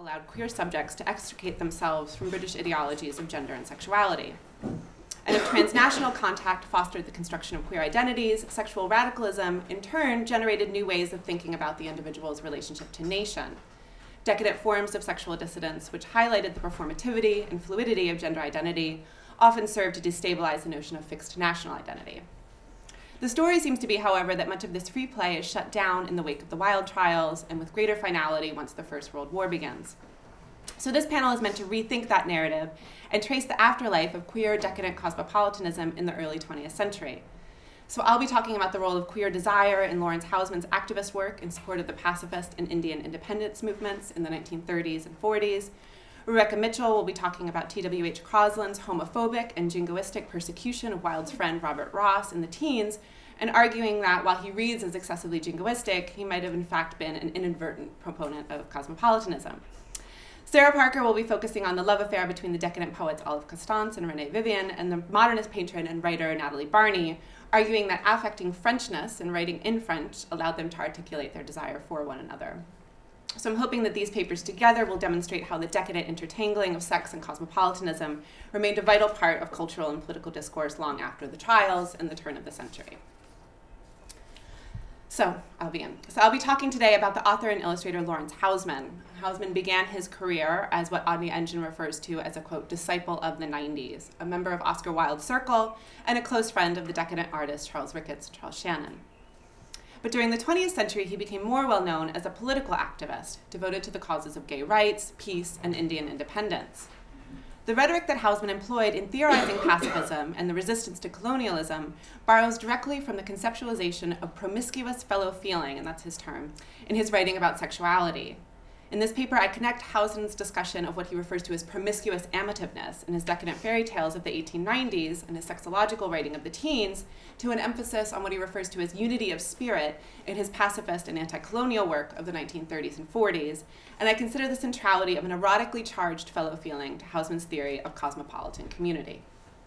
allowed queer subjects to extricate themselves from British ideologies of gender and sexuality. And if transnational contact fostered the construction of queer identities, sexual radicalism, in turn, generated new ways of thinking about the individual's relationship to nation. Decadent forms of sexual dissidence, which highlighted the performativity and fluidity of gender identity, often served to destabilize the notion of fixed national identity. The story seems to be, however, that much of this free play is shut down in the wake of the Wilde trials and with greater finality once the First World War begins. So this panel is meant to rethink that narrative and trace the afterlife of queer decadent cosmopolitanism in the early 20th century. So I'll be talking about the role of queer desire in Lawrence Hausman's activist work in support of the pacifist and Indian independence movements in the 1930s and 40s. Rebecca Mitchell will be talking about T.W.H. Crosland's homophobic and jingoistic persecution of Wilde's friend Robert Ross in the teens, and arguing that while he reads as excessively jingoistic, he might have in fact been an inadvertent proponent of cosmopolitanism. Sarah Parker will be focusing on the love affair between the decadent poets Olive Costance and Renée Vivian and the modernist patron and writer Natalie Barney, arguing that affecting Frenchness and writing in French allowed them to articulate their desire for one another. So I'm hoping that these papers together will demonstrate how the decadent intertangling of sex and cosmopolitanism remained a vital part of cultural and political discourse long after the trials and the turn of the century. So I'll begin. So I'll be talking today about the author and illustrator Lawrence Hausman. Hausman began his career as what Audney Engine refers to as a, quote, disciple of the 90s, a member of Oscar Wilde's circle, and a close friend of the decadent artists Charles Ricketts and Charles Shannon. But during the 20th century, he became more well known as a political activist, devoted to the causes of gay rights, peace, and Indian independence. The rhetoric that Hausman employed in theorizing pacifism and the resistance to colonialism borrows directly from the conceptualization of promiscuous fellow feeling, and that's his term, in his writing about sexuality. In this paper, I connect Hausman's discussion of what he refers to as promiscuous amativeness in his decadent fairy tales of the 1890s and his sexological writing of the teens to an emphasis on what he refers to as unity of spirit in his pacifist and anti-colonial work of the 1930s and 40s, and I consider the centrality of an erotically charged fellow feeling to Hausman's theory of cosmopolitan community.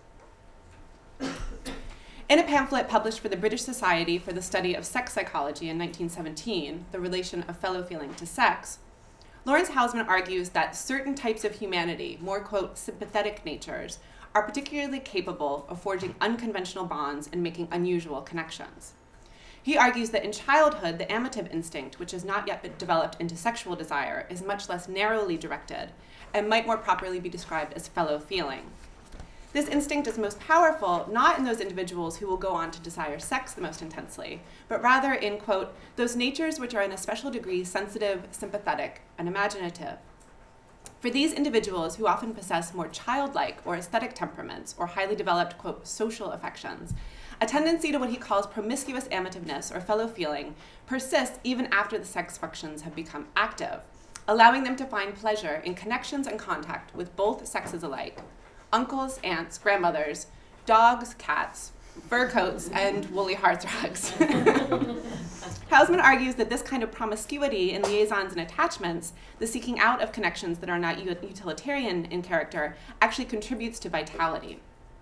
In a pamphlet published for the British Society for the Study of Sex Psychology in 1917, The Relation of Fellow Feeling to Sex, Lawrence Hausman argues that certain types of humanity, more, quote, sympathetic natures, are particularly capable of forging unconventional bonds and making unusual connections. He argues that in childhood, the amative instinct, which has not yet been developed into sexual desire, is much less narrowly directed and might more properly be described as fellow feeling. This instinct is most powerful not in those individuals who will go on to desire sex the most intensely, but rather in, quote, those natures which are in a special degree sensitive, sympathetic, and imaginative. For these individuals who often possess more childlike or aesthetic temperaments or highly developed, quote, social affections, a tendency to what he calls promiscuous amativeness or fellow feeling persists even after the sex functions have become active, allowing them to find pleasure in connections and contact with both sexes alike, uncles, aunts, grandmothers, dogs, cats, fur coats, and woolly hearthrugs. Hausman argues that this kind of promiscuity in liaisons and attachments, the seeking out of connections that are not utilitarian in character, actually contributes to vitality.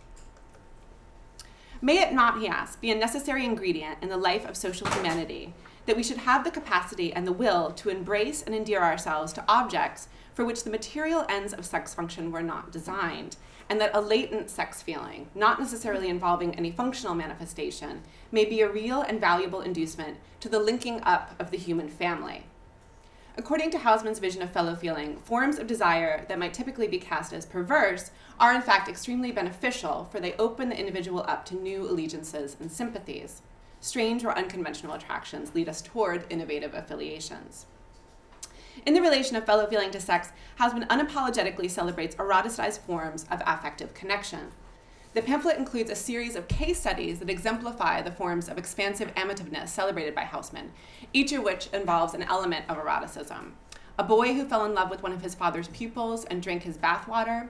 May it not, he asks, be a necessary ingredient in the life of social humanity that we should have the capacity and the will to embrace and endear ourselves to objects for which the material ends of sex function were not designed, and that a latent sex feeling, not necessarily involving any functional manifestation, may be a real and valuable inducement to the linking up of the human family. According to Hausman's vision of fellow feeling, forms of desire that might typically be cast as perverse are in fact extremely beneficial, for they open the individual up to new allegiances and sympathies. Strange or unconventional attractions lead us toward innovative affiliations. In the relation of fellow feeling to sex, Hausman unapologetically celebrates eroticized forms of affective connection. The pamphlet includes a series of case studies that exemplify the forms of expansive amativeness celebrated by Hausman, each of which involves an element of eroticism. A boy who fell in love with one of his father's pupils and drank his bathwater.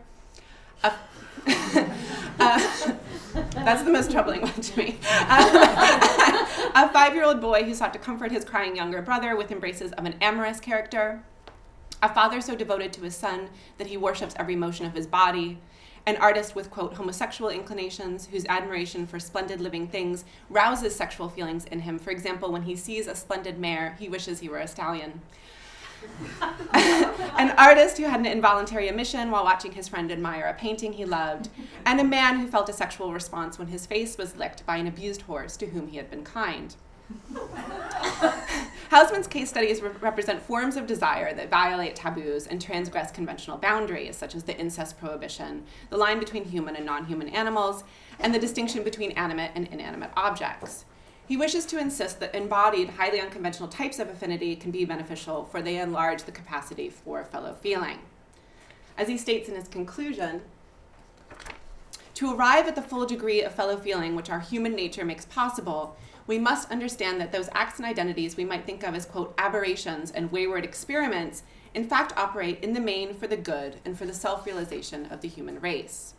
That's the most troubling one to me. A 5-year-old boy who sought to comfort his crying younger brother with embraces of an amorous character. A father so devoted to his son that he worships every motion of his body. An artist with, quote, homosexual inclinations whose admiration for splendid living things rouses sexual feelings in him. For example, when he sees a splendid mare, he wishes he were a stallion. An artist who had an involuntary emission while watching his friend admire a painting he loved, and a man who felt a sexual response when his face was licked by an abused horse to whom he had been kind. Hausmann's case studies represent forms of desire that violate taboos and transgress conventional boundaries, such as the incest prohibition, the line between human and non-human animals, and the distinction between animate and inanimate objects. He wishes to insist that embodied, highly unconventional types of affinity can be beneficial, for they enlarge the capacity for fellow feeling. As he states in his conclusion, to arrive at the full degree of fellow feeling which our human nature makes possible, we must understand that those acts and identities we might think of as, quote, aberrations and wayward experiments, in fact operate in the main for the good and for the self-realization of the human race.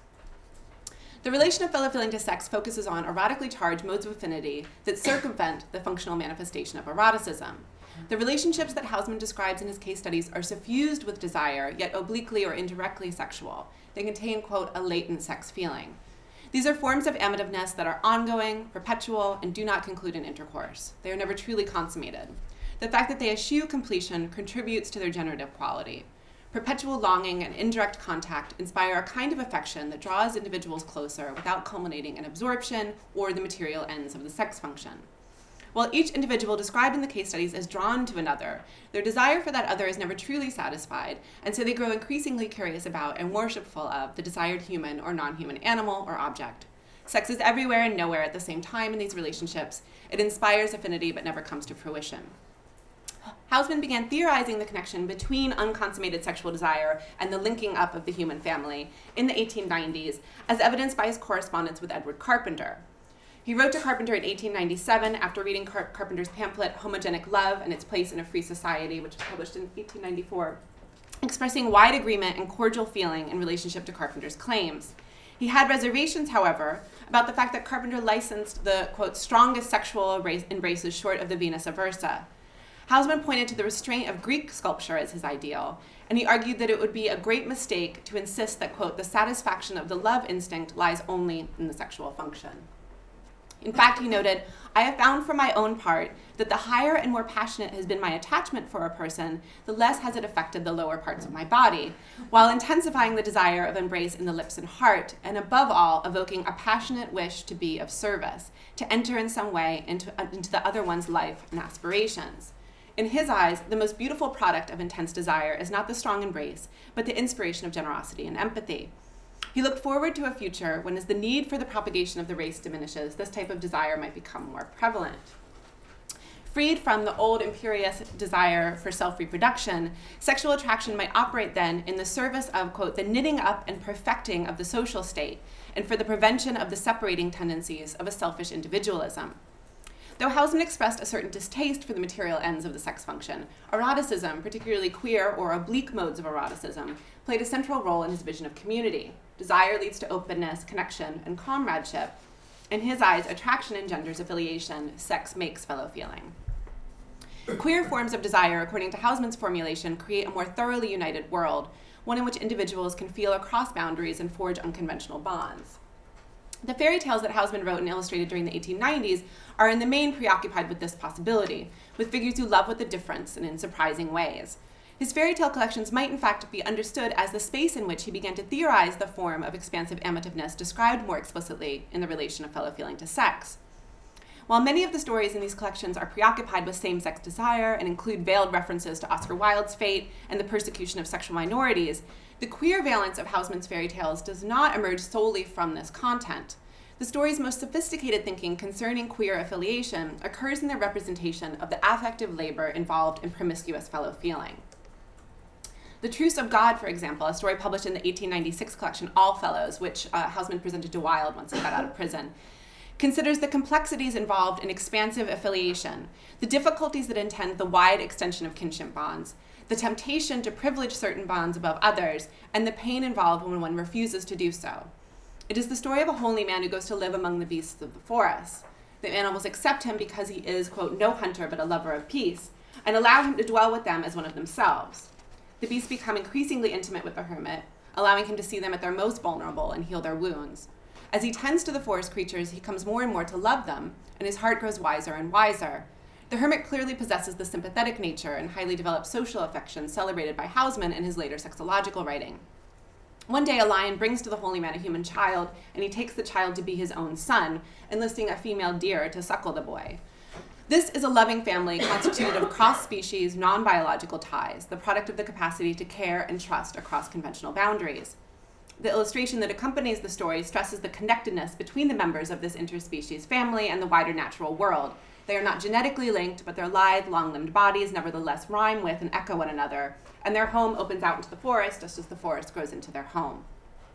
The relation of fellow feeling to sex focuses on erotically charged modes of affinity that circumvent the functional manifestation of eroticism. The relationships that Hausmann describes in his case studies are suffused with desire, yet obliquely or indirectly sexual. They contain, quote, a latent sex feeling. These are forms of amativeness that are ongoing, perpetual, and do not conclude in intercourse. They are never truly consummated. The fact that they eschew completion contributes to their generative quality. Perpetual longing and indirect contact inspire a kind of affection that draws individuals closer without culminating in absorption or the material ends of the sex function. While each individual described in the case studies is drawn to another, their desire for that other is never truly satisfied, and so they grow increasingly curious about and worshipful of the desired human or non-human animal or object. Sex is everywhere and nowhere at the same time in these relationships. It inspires affinity but never comes to fruition. Hausmann began theorizing the connection between unconsummated sexual desire and the linking up of the human family in the 1890s, as evidenced by his correspondence with Edward Carpenter. He wrote to Carpenter in 1897 after reading Carpenter's pamphlet, Homogenic Love and Its Place in a Free Society, which was published in 1894, expressing wide agreement and cordial feeling in relationship to Carpenter's claims. He had reservations, however, about the fact that Carpenter licensed the, quote, strongest sexual embraces short of the Venus Aversa. Hausmann pointed to the restraint of Greek sculpture as his ideal, and he argued that it would be a great mistake to insist that, quote, the satisfaction of the love instinct lies only in the sexual function. In fact, he noted, I have found for my own part that the higher and more passionate has been my attachment for a person, the less has it affected the lower parts of my body, while intensifying the desire of embrace in the lips and heart, and above all, evoking a passionate wish to be of service, to enter in some way into the other one's life and aspirations. In his eyes, the most beautiful product of intense desire is not the strong embrace, but the inspiration of generosity and empathy. He looked forward to a future when, as the need for the propagation of the race diminishes, this type of desire might become more prevalent. Freed from the old imperious desire for self-reproduction, sexual attraction might operate then in the service of, quote, the knitting up and perfecting of the social state, and for the prevention of the separating tendencies of a selfish individualism. Though Hausmann expressed a certain distaste for the material ends of the sex function, eroticism, particularly queer or oblique modes of eroticism, played a central role in his vision of community. Desire leads to openness, connection, and comradeship. In his eyes, attraction engenders affiliation, sex makes fellow feeling. Queer forms of desire, according to Hausmann's formulation, create a more thoroughly united world, one in which individuals can feel across boundaries and forge unconventional bonds. The fairy tales that Hausmann wrote and illustrated during the 1890s are in the main preoccupied with this possibility, with figures who love with a difference and in surprising ways. His fairy tale collections might in fact be understood as the space in which he began to theorize the form of expansive amativeness described more explicitly in the relation of fellow feeling to sex. While many of the stories in these collections are preoccupied with same-sex desire and include veiled references to Oscar Wilde's fate and the persecution of sexual minorities, the queer valence of Hausmann's fairy tales does not emerge solely from this content. The story's most sophisticated thinking concerning queer affiliation occurs in their representation of the affective labor involved in promiscuous fellow feeling. The Truce of God, for example, a story published in the 1896 collection All Fellows, which Hausmann presented to Wilde once he got out of prison, considers the complexities involved in expansive affiliation, the difficulties that attend the wide extension of kinship bonds, the temptation to privilege certain bonds above others, and the pain involved when one refuses to do so. It is the story of a holy man who goes to live among the beasts of the forest. The animals accept him because he is, quote, no hunter but a lover of peace, and allow him to dwell with them as one of themselves. The beasts become increasingly intimate with the hermit, allowing him to see them at their most vulnerable and heal their wounds. As he tends to the forest creatures, he comes more and more to love them, and his heart grows wiser and wiser. The hermit clearly possesses the sympathetic nature and highly developed social affections celebrated by Hausmann in his later sexological writing. One day, a lion brings to the holy man a human child, and he takes the child to be his own son, enlisting a female deer to suckle the boy. This is a loving family constituted of cross-species, non-biological ties, the product of the capacity to care and trust across conventional boundaries. The illustration that accompanies the story stresses the connectedness between the members of this interspecies family and the wider natural world. They are not genetically linked, but their lithe, long-limbed bodies nevertheless rhyme with and echo one another, and their home opens out into the forest just as the forest grows into their home.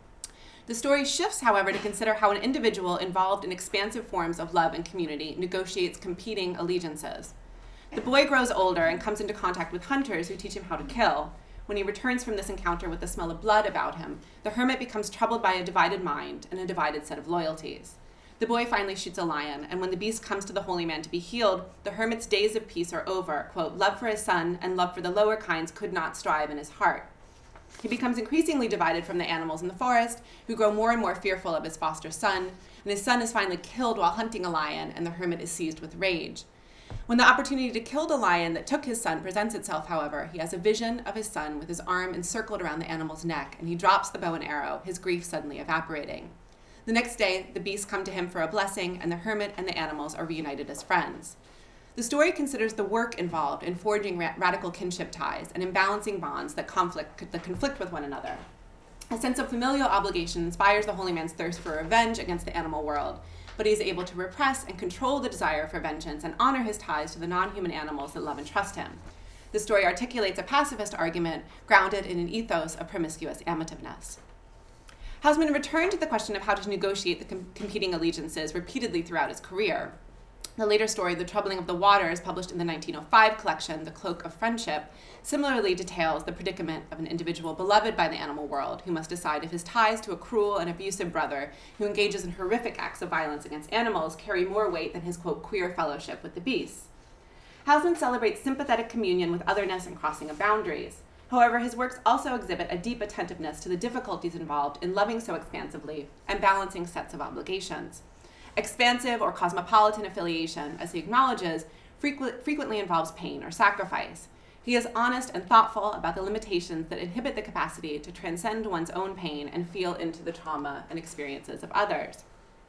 The story shifts, however, to consider how an individual involved in expansive forms of love and community negotiates competing allegiances. The boy grows older and comes into contact with hunters who teach him how to kill. When he returns from this encounter with the smell of blood about him, the hermit becomes troubled by a divided mind and a divided set of loyalties. The boy finally shoots a lion, and when the beast comes to the holy man to be healed, the hermit's days of peace are over. Quote, love for his son and love for the lower kinds could not strive in his heart. He becomes increasingly divided from the animals in the forest, who grow more and more fearful of his foster son, and his son is finally killed while hunting a lion, and the hermit is seized with rage. When the opportunity to kill the lion that took his son presents itself, however, he has a vision of his son with his arm encircled around the animal's neck, and he drops the bow and arrow, his grief suddenly evaporating. The next day, the beasts come to him for a blessing, and the hermit and the animals are reunited as friends. The story considers the work involved in forging radical kinship ties and in balancing bonds that conflict with one another. A sense of familial obligation inspires the holy man's thirst for revenge against the animal world, but he is able to repress and control the desire for vengeance and honor his ties to the non-human animals that love and trust him. The story articulates a pacifist argument grounded in an ethos of promiscuous amativeness. Hausmann returned to the question of how to negotiate the competing allegiances repeatedly throughout his career. The later story, The Troubling of the Waters, published in the 1905 collection, The Cloak of Friendship, similarly details the predicament of an individual beloved by the animal world who must decide if his ties to a cruel and abusive brother who engages in horrific acts of violence against animals carry more weight than his, quote, queer fellowship with the beasts. Hausmann celebrates sympathetic communion with otherness and crossing of boundaries. However, his works also exhibit a deep attentiveness to the difficulties involved in loving so expansively and balancing sets of obligations. Expansive or cosmopolitan affiliation, as he acknowledges, frequently involves pain or sacrifice. He is honest and thoughtful about the limitations that inhibit the capacity to transcend one's own pain and feel into the trauma and experiences of others.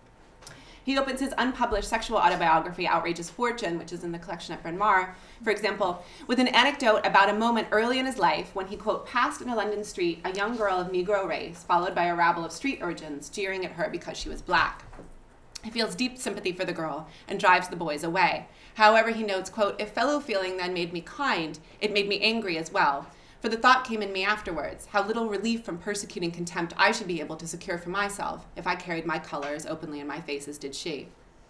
He opens his unpublished sexual autobiography, Outrageous Fortune, which is in the collection at Bryn Mawr, for example, with an anecdote about a moment early in his life when he, quote, passed in a London street a young girl of Negro race, followed by a rabble of street urchins jeering at her because she was black. He feels deep sympathy for the girl and drives the boys away. However, he notes, quote, if fellow feeling then made me kind, it made me angry as well. For the thought came in me afterwards, how little relief from persecuting contempt I should be able to secure for myself if I carried my color as openly in my face as did she.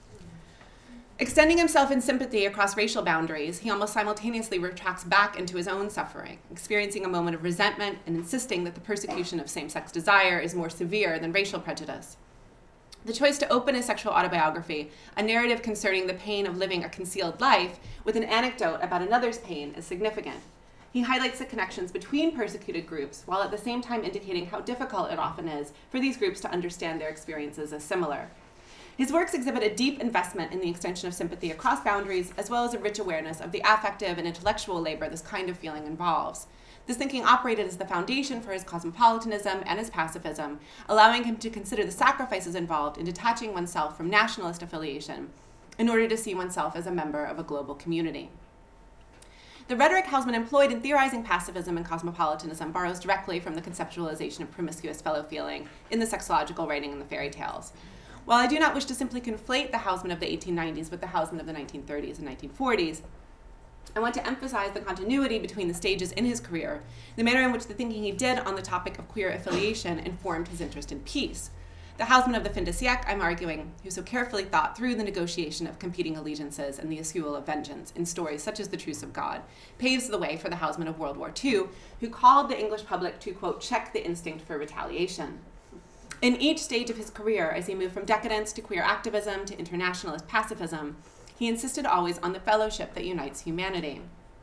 Extending himself in sympathy across racial boundaries, he almost simultaneously retracts back into his own suffering, experiencing a moment of resentment and insisting that the persecution of same-sex desire is more severe than racial prejudice. The choice to open his sexual autobiography, a narrative concerning the pain of living a concealed life, with an anecdote about another's pain is significant. He highlights the connections between persecuted groups, while at the same time indicating how difficult it often is for these groups to understand their experiences as similar. His works exhibit a deep investment in the extension of sympathy across boundaries, as well as a rich awareness of the affective and intellectual labor this kind of feeling involves. This thinking operated as the foundation for his cosmopolitanism and his pacifism, allowing him to consider the sacrifices involved in detaching oneself from nationalist affiliation in order to see oneself as a member of a global community. The rhetoric Hausmann employed in theorizing pacifism and cosmopolitanism borrows directly from the conceptualization of promiscuous fellow feeling in the sexological writing and the fairy tales. While I do not wish to simply conflate the Hausmann of the 1890s with the Hausmann of the 1930s and 1940s, I want to emphasize the continuity between the stages in his career, the manner in which the thinking he did on the topic of queer affiliation informed his interest in peace. The Hausmann of the fin de siècle, I'm arguing, who so carefully thought through the negotiation of competing allegiances and the eschewal of vengeance in stories such as The Truce of God, paves the way for the Hausmann of World War II, who called the English public to, quote, check the instinct for retaliation. In each stage of his career, as he moved from decadence to queer activism to internationalist pacifism, he insisted always on the fellowship that unites humanity.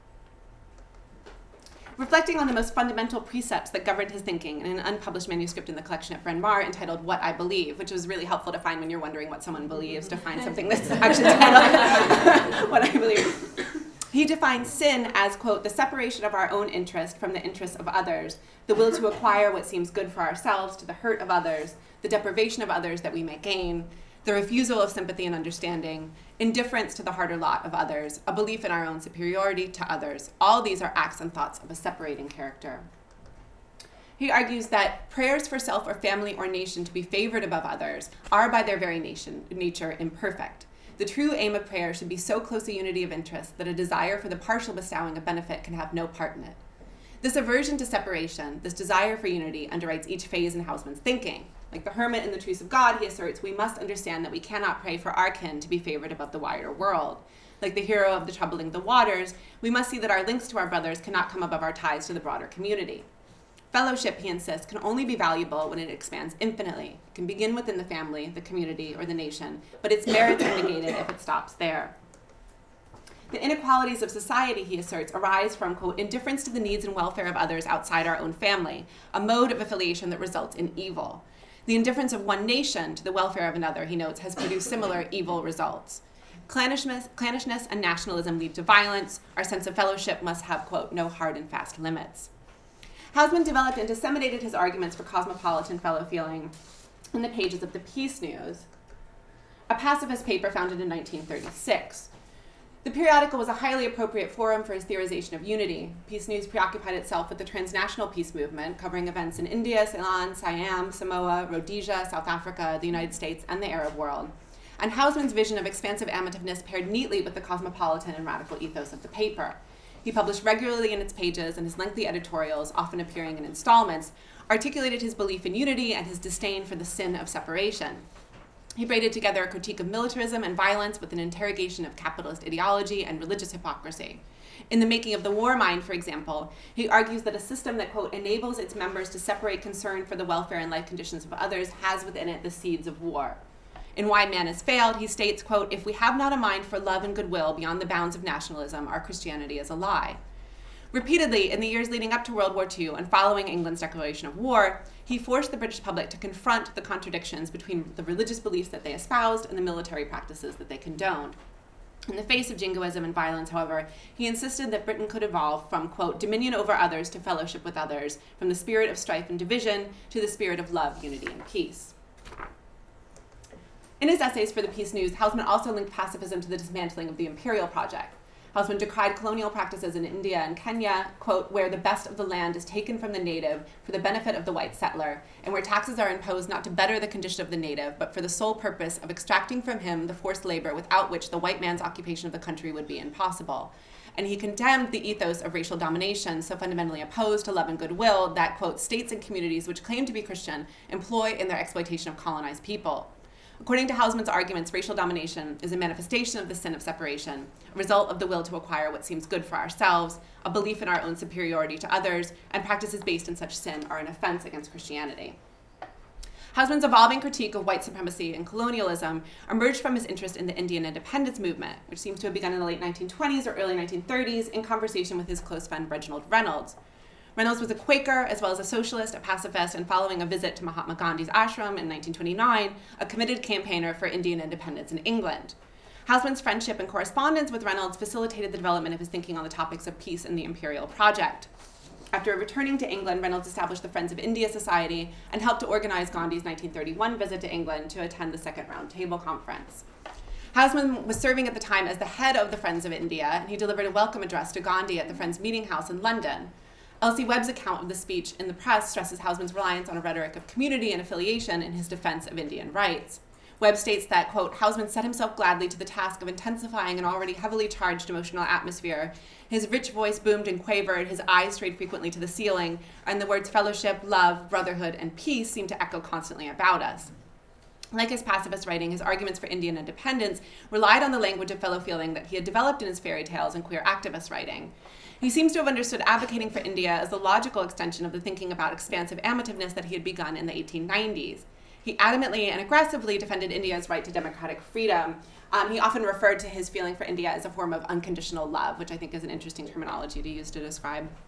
Reflecting on the most fundamental precepts that governed his thinking in an unpublished manuscript in the collection at Bryn Mawr entitled What I Believe, which was really helpful to find when you're wondering what someone believes, to find something that's actually titled What I Believe. He defines sin as, quote, the separation of our own interest from the interests of others, the will to acquire what seems good for ourselves to the hurt of others, the deprivation of others that we may gain, the refusal of sympathy and understanding, indifference to the harder lot of others, a belief in our own superiority to others. All these are acts and thoughts of a separating character. He argues that prayers for self or family or nation to be favored above others are by their very nature imperfect. The true aim of prayer should be so close a unity of interest that a desire for the partial bestowing of benefit can have no part in it. This aversion to separation, this desire for unity, underwrites each phase in Hausmann's thinking. Like the hermit in The Truths of God, he asserts, we must understand that we cannot pray for our kin to be favored above the wider world. Like the hero of the Troubling the Waters, we must see that our links to our brothers cannot come above our ties to the broader community. Fellowship, he insists, can only be valuable when it expands infinitely. It can begin within the family, the community, or the nation, but its merits are negated if it stops there. The inequalities of society, he asserts, arise from, quote, indifference to the needs and welfare of others outside our own family, a mode of affiliation that results in evil. The indifference of one nation to the welfare of another, he notes, has produced similar evil results. Clannishness and nationalism lead to violence. Our sense of fellowship must have, quote, no hard and fast limits. Hausmann developed and disseminated his arguments for cosmopolitan fellow feeling in the pages of the Peace News, a pacifist paper founded in 1936. The periodical was a highly appropriate forum for his theorization of unity. Peace News preoccupied itself with the transnational peace movement, covering events in India, Ceylon, Siam, Samoa, Rhodesia, South Africa, the United States, and the Arab world. And Hausmann's vision of expansive amativeness paired neatly with the cosmopolitan and radical ethos of the paper. He published regularly in its pages, and his lengthy editorials, often appearing in installments, articulated his belief in unity and his disdain for the sin of separation. He braided together a critique of militarism and violence with an interrogation of capitalist ideology and religious hypocrisy. In The Making of the War Mind, for example, he argues that a system that, quote, enables its members to separate concern for the welfare and life conditions of others has within it the seeds of war. In Why Man Has Failed, he states, quote, if we have not a mind for love and goodwill beyond the bounds of nationalism, our Christianity is a lie. Repeatedly, in the years leading up to World War II and following England's declaration of war, he forced the British public to confront the contradictions between the religious beliefs that they espoused and the military practices that they condoned. In the face of jingoism and violence, however, he insisted that Britain could evolve from, quote, dominion over others to fellowship with others, from the spirit of strife and division to the spirit of love, unity, and peace. In his essays for the Peace News, Hausmann also linked pacifism to the dismantling of the imperial project. Hausmann decried colonial practices in India and Kenya, quote, where the best of the land is taken from the native for the benefit of the white settler, and where taxes are imposed not to better the condition of the native, but for the sole purpose of extracting from him the forced labor without which the white man's occupation of the country would be impossible. And he condemned the ethos of racial domination, so fundamentally opposed to love and goodwill, that, quote, states and communities which claim to be Christian employ in their exploitation of colonized people. According to Hausmann's arguments, racial domination is a manifestation of the sin of separation, a result of the will to acquire what seems good for ourselves, a belief in our own superiority to others, and practices based in such sin are an offense against Christianity. Hausmann's evolving critique of white supremacy and colonialism emerged from his interest in the Indian independence movement, which seems to have begun in the late 1920s or early 1930s in conversation with his close friend Reginald Reynolds. Reynolds was a Quaker, as well as a socialist, a pacifist, and following a visit to Mahatma Gandhi's ashram in 1929, a committed campaigner for Indian independence in England. Hausmann's friendship and correspondence with Reynolds facilitated the development of his thinking on the topics of peace and the imperial project. After returning to England, Reynolds established the Friends of India Society and helped to organize Gandhi's 1931 visit to England to attend the Second Round Table Conference. Hausmann was serving at the time as the head of the Friends of India, and he delivered a welcome address to Gandhi at the Friends Meeting House in London. Elsie Webb's account of the speech in the press stresses Hausmann's reliance on a rhetoric of community and affiliation in his defense of Indian rights. Webb states that, quote, Hausmann set himself gladly to the task of intensifying an already heavily charged emotional atmosphere. His rich voice boomed and quavered, his eyes strayed frequently to the ceiling, and the words fellowship, love, brotherhood, and peace seemed to echo constantly about us. Like his pacifist writing, his arguments for Indian independence relied on the language of fellow feeling that he had developed in his fairy tales and queer activist writing. He seems to have understood advocating for India as the logical extension of the thinking about expansive amativeness that he had begun in the 1890s. He adamantly and aggressively defended India's right to democratic freedom. He often referred to his feeling for India as a form of unconditional love, which I think is an interesting terminology to use to describe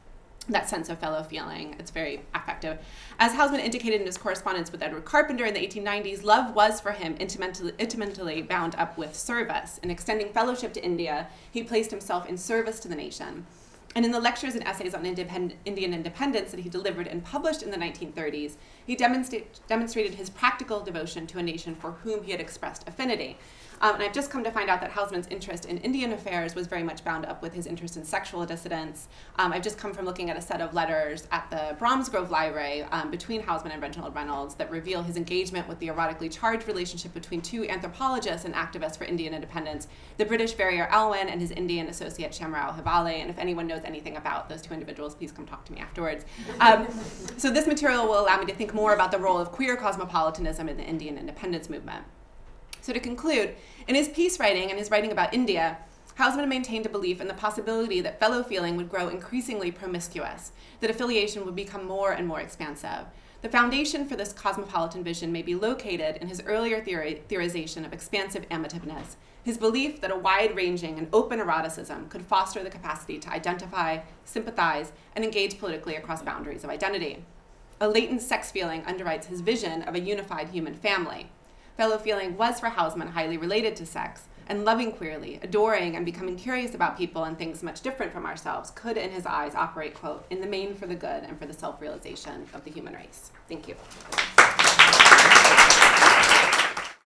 that sense of fellow feeling. It's very affective. As Hausmann indicated in his correspondence with Edward Carpenter in the 1890s, love was for him intimately bound up with service. In extending fellowship to India, he placed himself in service to the nation. And in the lectures and essays on Indian independence that he delivered and published in the 1930s, he demonstrated his practical devotion to a nation for whom he had expressed affinity. And I've just come to find out that Hausmann's interest in Indian affairs was very much bound up with his interest in sexual dissidence. I've just come from looking at a set of letters at the Bromsgrove Library between Hausmann and Reginald Reynolds that reveal his engagement with the erotically charged relationship between two anthropologists and activists for Indian independence, the British Verrier Alwyn and his Indian associate Shamrao Hivale. And if anyone knows anything about those two individuals, please come talk to me afterwards. So this material will allow me to think more about the role of queer cosmopolitanism in the Indian independence movement. So to conclude, in his peace writing and his writing about India, Hausmann maintained a belief in the possibility that fellow feeling would grow increasingly promiscuous, that affiliation would become more and more expansive. The foundation for this cosmopolitan vision may be located in his earlier theorization of expansive amativeness, his belief that a wide-ranging and open eroticism could foster the capacity to identify, sympathize, and engage politically across boundaries of identity. A latent sex feeling underwrites his vision of a unified human family. Fellow feeling was for Hausmann highly related to sex, and loving queerly, adoring and becoming curious about people and things much different from ourselves could, in his eyes, operate, quote, in the main for the good and for the self-realization of the human race. Thank you.